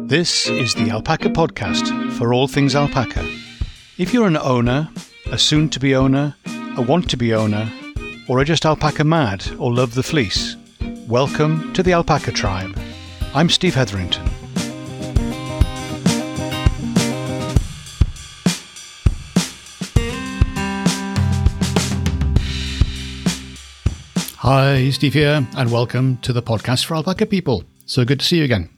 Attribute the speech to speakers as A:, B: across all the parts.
A: This is the Alpaca Podcast for all things alpaca. If you're an owner, a soon-to-be owner, a want-to-be owner, or are just alpaca mad or love the fleece, welcome to the Alpaca Tribe. I'm Steve Hetherington. Hi, Steve here, and welcome to the podcast for alpaca people. So good to see you again.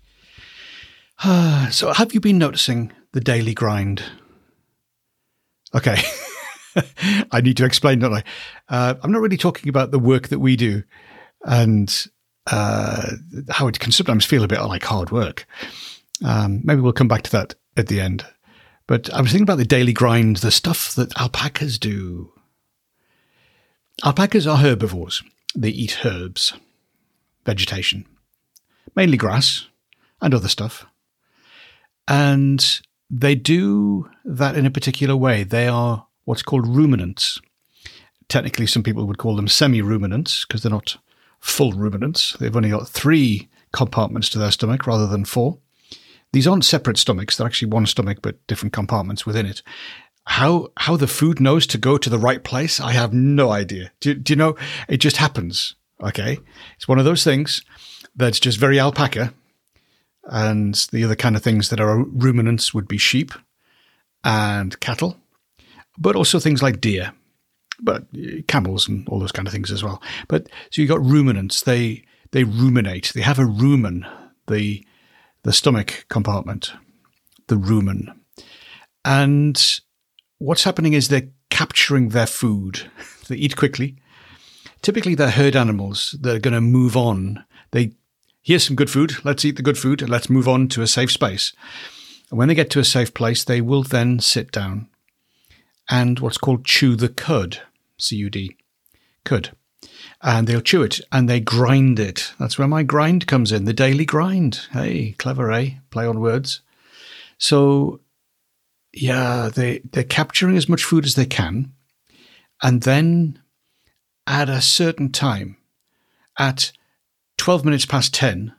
A: So have you been noticing the daily grind? Okay, I need to explain, don't I? I'm not really talking about the work that we do and how it can sometimes feel a bit like hard work. Maybe we'll come back to that at the end. But I was thinking about the daily grind, the stuff that alpacas do. Alpacas are herbivores. They eat herbs, vegetation, mainly grass and other stuff. And they do that in a particular way. They are what's called ruminants. Technically, some people would call them semi-ruminants because they're not full ruminants. They've only got 3 compartments to their stomach rather than 4. These aren't separate stomachs. They're actually one stomach, but different compartments within it. How the food knows to go to the right place, I have no idea. Do you know? It just happens, okay? It's one of those things that's just very alpaca. And the other kind of things that are ruminants would be sheep and cattle, but also things like deer, but camels and all those kind of things as well. But so you've got ruminants. They ruminate. They have a rumen, the stomach compartment, the rumen. And what's happening is they're capturing their food. They eat quickly. Typically, they're herd animals that are going to move on. Here's some good food. Let's eat the good food and let's move on to a safe space. And when they get to a safe place, they will then sit down and what's called chew the cud, C-U-D, cud. And they'll chew it and they grind it. That's where my grind comes in, the daily grind. Hey, clever, eh? Play on words. So, yeah, they're capturing as much food as they can. And then at a certain time, at 12 minutes past 10.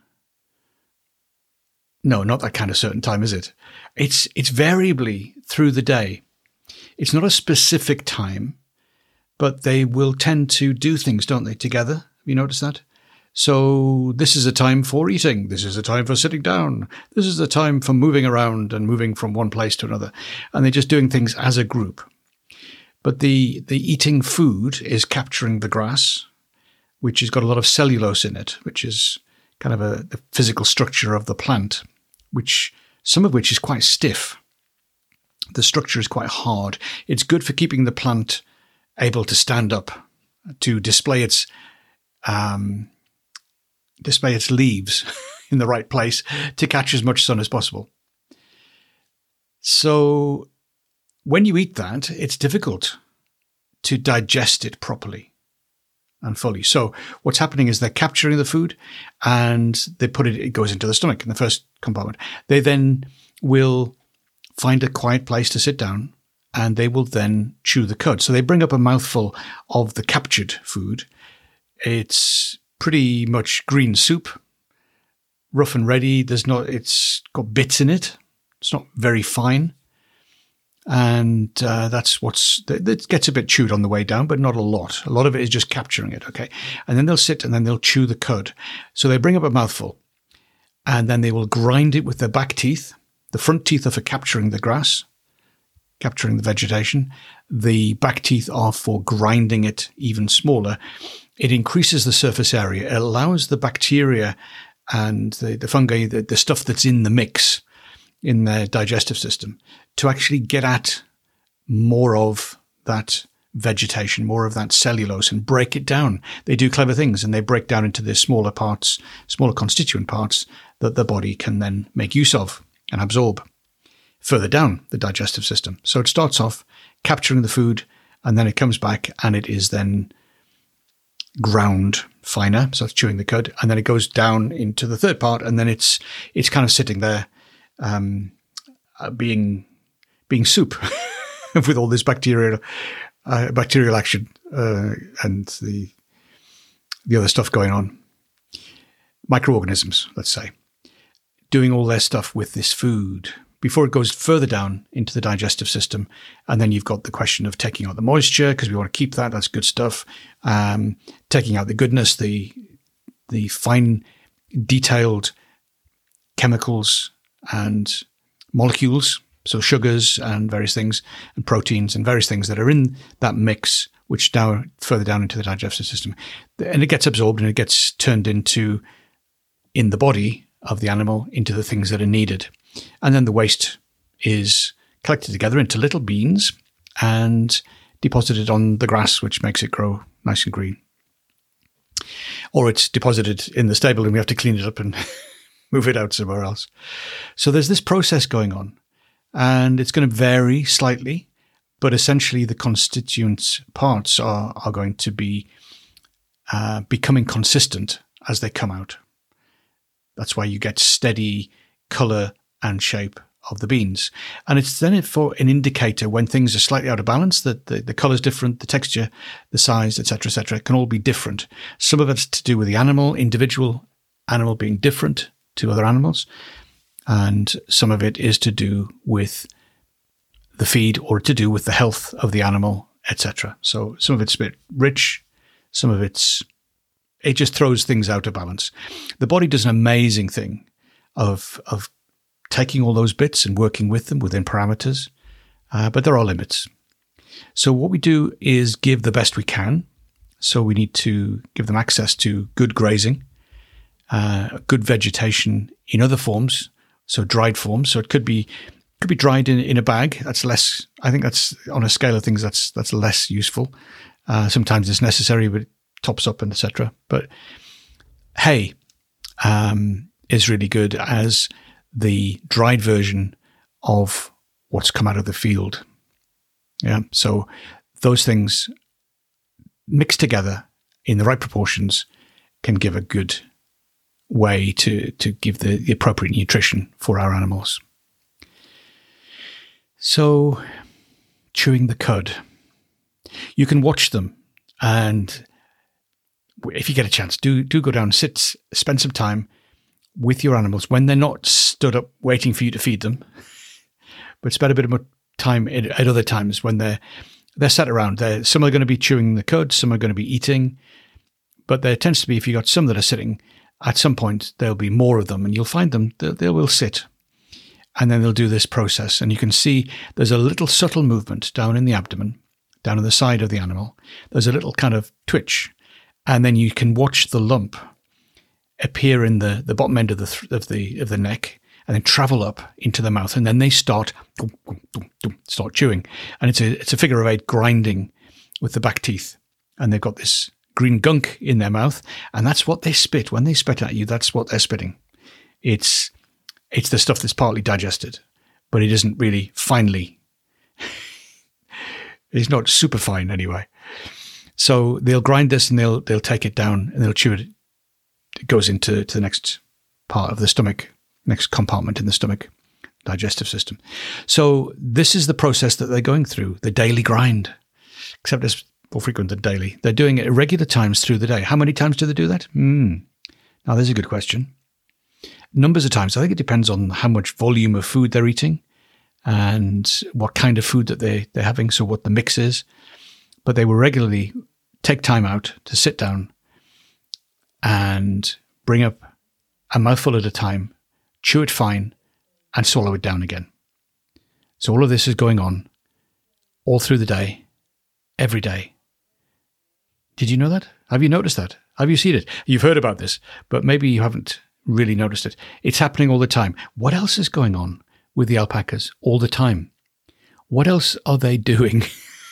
A: No, not that kind of certain time, is it? It's variably through the day. It's not a specific time, but they will tend to do things, don't they, together? Have you noticed that? So this is a time for eating. This is a time for sitting down. This is a time for moving around and moving from one place to another. And they're just doing things as a group. But the eating food is capturing the grass, which has got a lot of cellulose in it, which is kind of the physical structure of the plant, some of which is quite stiff. The structure is quite hard. It's good for keeping the plant able to stand up, to display its leaves in the right place to catch as much sun as possible. So when you eat that, it's difficult to digest it properly and fully. So what's happening is they're capturing the food and they it goes into the stomach in the first compartment. They then will find a quiet place to sit down and they will then chew the cud. So they bring up a mouthful of the captured food. It's pretty much green soup, rough and ready. It's got bits in it. It's not very fine. And that gets a bit chewed on the way down, but not a lot. A lot of it is just capturing it, okay? And then they'll sit and then they'll chew the cud. So they bring up a mouthful and then they will grind it with their back teeth. The front teeth are for capturing the grass, capturing the vegetation. The back teeth are for grinding it even smaller. It increases the surface area. It allows the bacteria and the fungi, the stuff that's in the mix in their digestive system to actually get at more of that vegetation, more of that cellulose and break it down. They do clever things and they break down into the smaller constituent parts that the body can then make use of and absorb further down the digestive system. So it starts off capturing the food and then it comes back and it is then ground finer. So it's chewing the cud and then it goes down into the third part and then it's kind of sitting there being soup with all this bacterial action and the other stuff going on. Microorganisms, let's say. doing all their stuff with this food before it goes further down into the digestive system. And then you've got the question of taking out the moisture, because we want to keep that. That's good stuff. Taking out the goodness, the fine, detailed chemicals and molecules, so sugars and various things, and proteins and various things that are in that mix, which down further down into the digestive system. And it gets absorbed and it gets turned into, in the body of the animal, into the things that are needed. And then the waste is collected together into little beans and deposited on the grass, which makes it grow nice and green. Or it's deposited in the stable and we have to clean it up and move it out somewhere else. So there's this process going on, and it's going to vary slightly, but essentially the constituent parts are going to be becoming consistent as they come out. That's why you get steady colour and shape of the beans. And it's then for an indicator when things are slightly out of balance, that the colour's different, the texture, the size, etc., can all be different. Some of it's to do with the individual animal being different to other animals, and some of it is to do with the feed or to do with the health of the animal, etc. So some of it's a bit rich, some of it just throws things out of balance. The body does an amazing thing of taking all those bits and working with them within parameters, but there are limits. So what we do is give the best we can. So we need to give them access to good grazing, good vegetation in other forms, so dried forms. So it could be dried in a bag. That's less. I think that's, on a scale of things, that's less useful. Sometimes it's necessary, but it tops up and etc. But hay is really good as the dried version of what's come out of the field. Yeah. So those things mixed together in the right proportions can give a good way to give the appropriate nutrition for our animals. So chewing the cud, you can watch them, and if you get a chance, do go down, spend some time with your animals when they're not stood up waiting for you to feed them, but spend a bit of time at other times when they're sat around. Some are going to be chewing the cud, some are going to be eating, but there tends to be, if you've got some that are sitting, at some point there'll be more of them, and you'll find them, they will sit, and then they'll do this process. And you can see there's a little subtle movement down in the abdomen, down in the side of the animal. There's a little kind of twitch, and then you can watch the lump appear in the bottom end of the neck, and then travel up into the mouth, and then they start chewing. And it's a figure of 8 grinding with the back teeth, and they've got this green gunk in their mouth, and that's what they spit. When they spit at you, that's what they're spitting. It's the stuff that's partly digested, but it isn't really finely. It's not super fine anyway. So they'll grind this and they'll take it down and they'll chew it. It goes into the next part of the stomach, next compartment in the stomach, digestive system. So this is the process that they're going through, the daily grind, except it's more frequent than daily. They're doing it at regular times through the day. How many times do they do that? Now, there's a good question. Numbers of times. I think it depends on how much volume of food they're eating and what kind of food that they're having, so what the mix is. But they will regularly take time out to sit down and bring up a mouthful at a time, chew it fine, and swallow it down again. So all of this is going on all through the day, every day. Did you know that? Have you noticed that? Have you seen it? You've heard about this, but maybe you haven't really noticed it. It's happening all the time. What else is going on with the alpacas all the time? What else are they doing?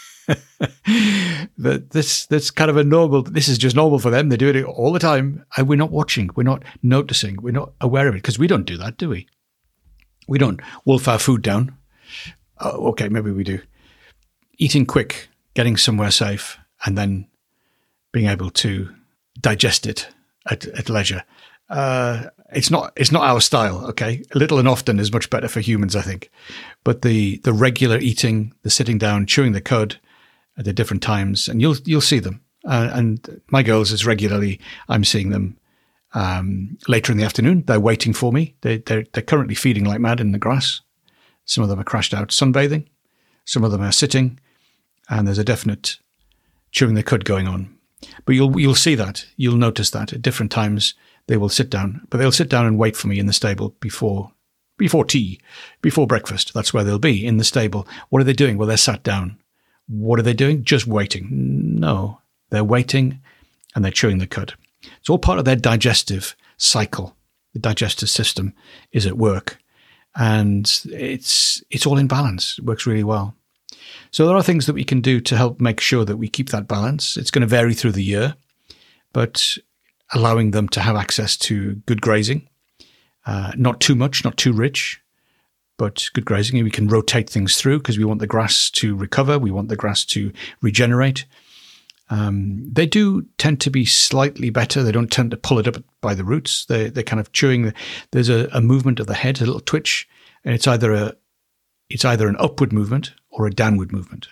A: That's kind of a normal, this is just normal for them. They're doing it all the time. And we're not watching. We're not noticing. We're not aware of it, because we don't do that, do we? We don't wolf our food down. Oh, okay, maybe we do. Eating quick, getting somewhere safe, and then being able to digest it at leisure. It's not our style, okay? Little and often is much better for humans, I think. But the regular eating, the sitting down, chewing the cud at the different times, and you'll see them. And my girls, as regularly, I'm seeing them Later in the afternoon, they're waiting for me. They're currently feeding like mad in the grass. Some of them are crashed out sunbathing. Some of them are sitting, and there's a definite chewing the cud going on. But you'll see that. You'll notice that at different times they will sit down. But they'll sit down and wait for me in the stable before tea, before breakfast. That's where they'll be, in the stable. What are they doing? Well, they're sat down. What are they doing? Just waiting. No, they're waiting and they're chewing the cud. It's all part of their digestive cycle. The digestive system is at work, and it's all in balance. It works really well. So there are things that we can do to help make sure that we keep that balance. It's going to vary through the year, but allowing them to have access to good grazing, not too much, not too rich, but good grazing. And we can rotate things through because we want the grass to recover. We want the grass to regenerate. They do tend to be slightly better. They don't tend to pull it up by the roots. They're kind of chewing. There's a movement of the head, a little twitch, and it's either an upward movement or a downward movement.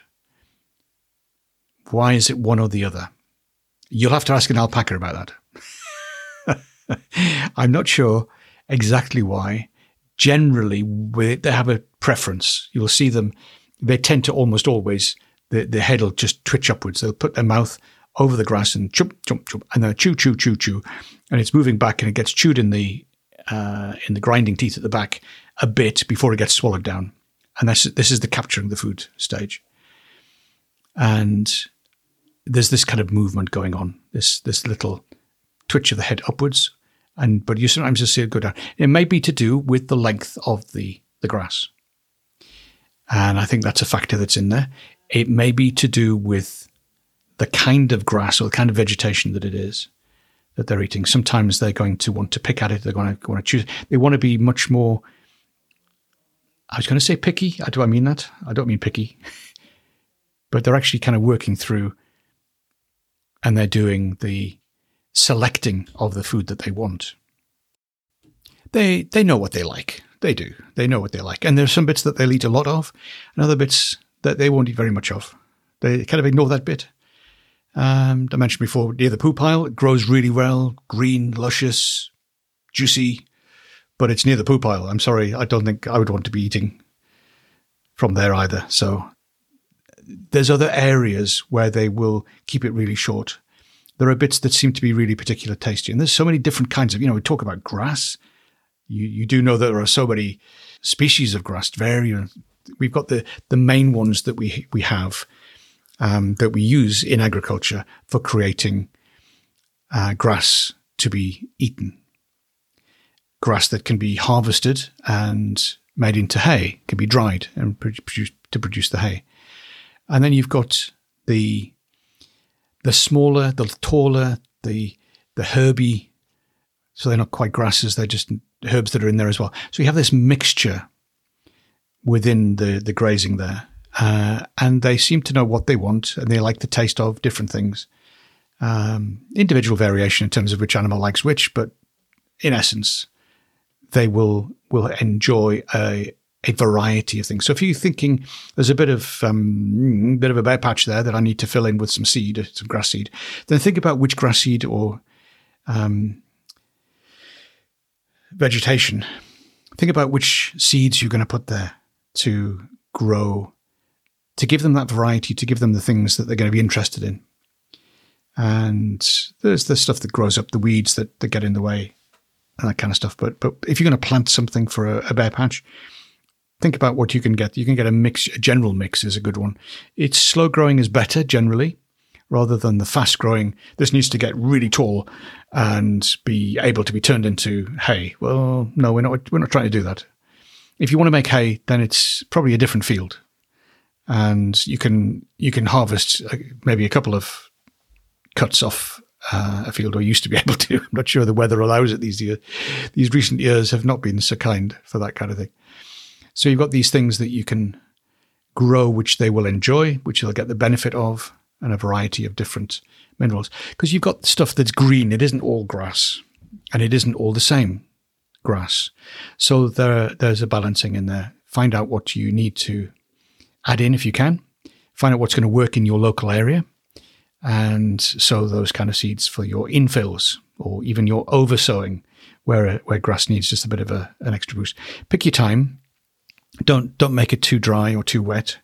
A: Why is it one or the other? You'll have to ask an alpaca about that. I'm not sure exactly why. Generally, they have a preference. You'll see them. They tend to almost always. The head will just twitch upwards. They'll put their mouth over the grass and chomp, chomp, chomp, and then chew, chew, chew, chew, and it's moving back, and it gets chewed in the grinding teeth at the back a bit before it gets swallowed down. And this is the capturing the food stage. And there's this kind of movement going on, this little twitch of the head upwards, but you sometimes just see it go down. It may be to do with the length of the grass, and I think that's a factor that's in there. It may be to do with the kind of grass or the kind of vegetation that it is that they're eating. Sometimes they're going to want to pick at it. They're going to want to choose. They want to be much more, I was going to say picky. Do I mean that? I don't mean picky. But they're actually kind of working through, and they're doing the selecting of the food that they want. They know what they like. They do. They know what they like. And there's some bits that they'll eat a lot of, and other bits that they won't eat very much of. They kind of ignore that bit. I mentioned before, near the poo pile, it grows really well, green, luscious, juicy, but it's near the poo pile. I'm sorry, I don't think I would want to be eating from there either. So there's other areas where they will keep it really short. There are bits that seem to be really particularly tasty. And there's so many different kinds of, we talk about grass. You do know that there are so many species of grass, we've got the main ones that we have that we use in agriculture for creating grass to be eaten. Grass that can be harvested and made into hay, can be dried and to produce the hay. And then you've got the smaller, the taller, the herby. So they're not quite grasses, they're just herbs that are in there as well. So you have this mixture within the grazing there. And they seem to know what they want, and they like the taste of different things. Individual variation in terms of which animal likes which, but in essence, they will enjoy a variety of things. So if you're thinking there's a bit of a bare patch there that I need to fill in with some seed, some grass seed, then think about which grass seed or vegetation. Think about which seeds you're going to put there to grow, to give them that variety, to give them the things that they're going to be interested in. And there's the stuff that grows up, the weeds that get in the way and that kind of stuff. But if you're going to plant something for a bare patch, think about what you can get. You can get a mix. A general mix is a good one. It's slow growing is better generally, rather than the fast growing. This needs to get really tall and be able to be turned into hay. Well, no, we're not trying to do that. If you want to make hay, then it's probably a different field, and you can harvest maybe a couple of cuts off a field, or used to be able to. I'm not sure the weather allows it these years. These recent years have not been so kind for that kind of thing. So you've got these things that you can grow, which they will enjoy, which they'll get the benefit of, and a variety of different minerals. Because you've got stuff that's green. It isn't all grass, and it isn't all the same grass. So there's a balancing in there. Find out what you need to add in if you can. Find out what's going to work in your local area, and sow those kind of seeds for your infills, or even you're over-sowing where grass needs just a bit of an extra boost. Pick your time. Don't make it too dry or too wet.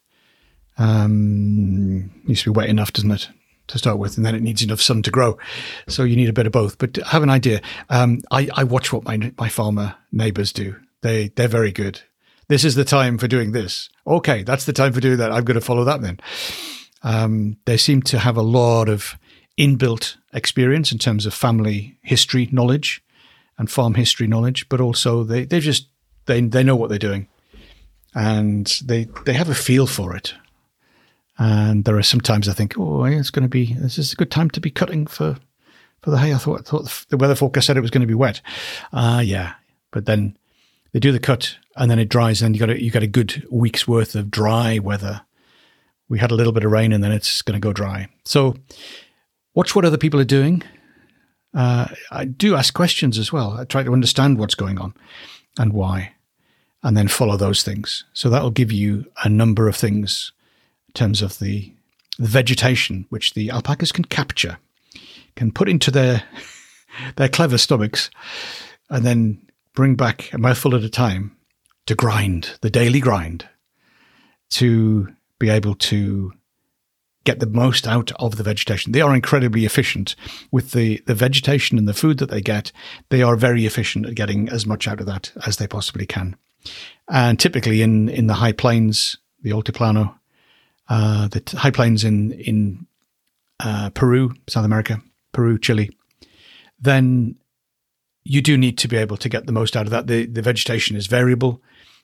A: Needs to be wet enough, doesn't it, to start with, and then it needs enough sun to grow. So you need a bit of both. But have an idea. I watch what my farmer neighbours do. They're very good. This is the time for doing this. Okay, that's the time for doing that. I'm going to follow that then. They seem to have a lot of inbuilt experience in terms of family history knowledge and farm history knowledge, but also they know what they're doing, and they have a feel for it. And there are sometimes I think, this is a good time to be cutting for the hay. I thought the weather forecast said it was going to be wet. Yeah, but then they do the cut and then it dries, and you got a good week's worth of dry weather. We had a little bit of rain and then it's going to go dry. So watch what other people are doing. I do ask questions as well. I try to understand what's going on and why, and then follow those things. So that will give you a number of things in terms of the vegetation, which the alpacas can capture, can put into their clever stomachs, and then bring back a mouthful at a time to grind, the daily grind, to be able to get the most out of the vegetation. They are incredibly efficient with the vegetation and the food that they get. They are very efficient at getting as much out of that as they possibly can. And typically in the high plains, the Altiplano, the high plains in Peru, South America, Peru, Chile, then you do need to be able to get the most out of that. The vegetation is variable,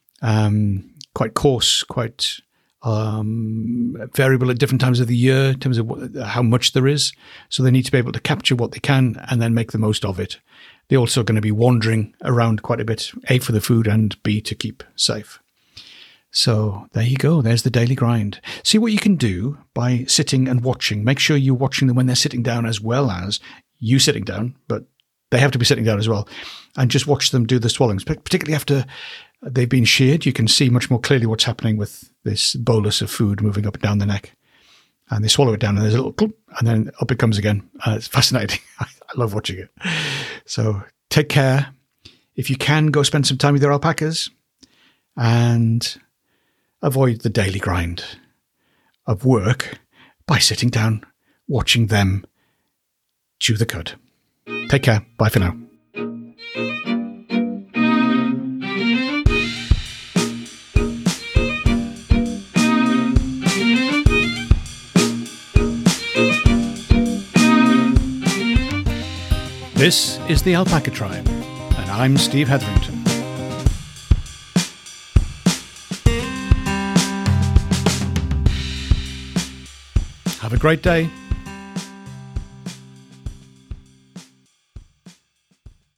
A: quite coarse, quite variable at different times of the year in terms of how much there is. So they need to be able to capture what they can and then make the most of it. They're also going to be wandering around quite a bit, A, for the food, and B, to keep safe. So there you go. There's the daily grind. See what you can do by sitting and watching. Make sure you're watching them when they're sitting down as well as you sitting down, but they have to be sitting down as well. And just watch them do the swallowings, particularly after they've been sheared. You can see much more clearly what's happening with this bolus of food moving up and down the neck. And they swallow it down and there's a little clump, and then up it comes again. It's fascinating. I love watching it. So take care. If you can, go spend some time with your alpacas and avoid the daily grind of work by sitting down, watching them chew the cud. Take care. Bye for now. This is the Alpaca Tribe, and I'm Steve Hetherington. Have a great day.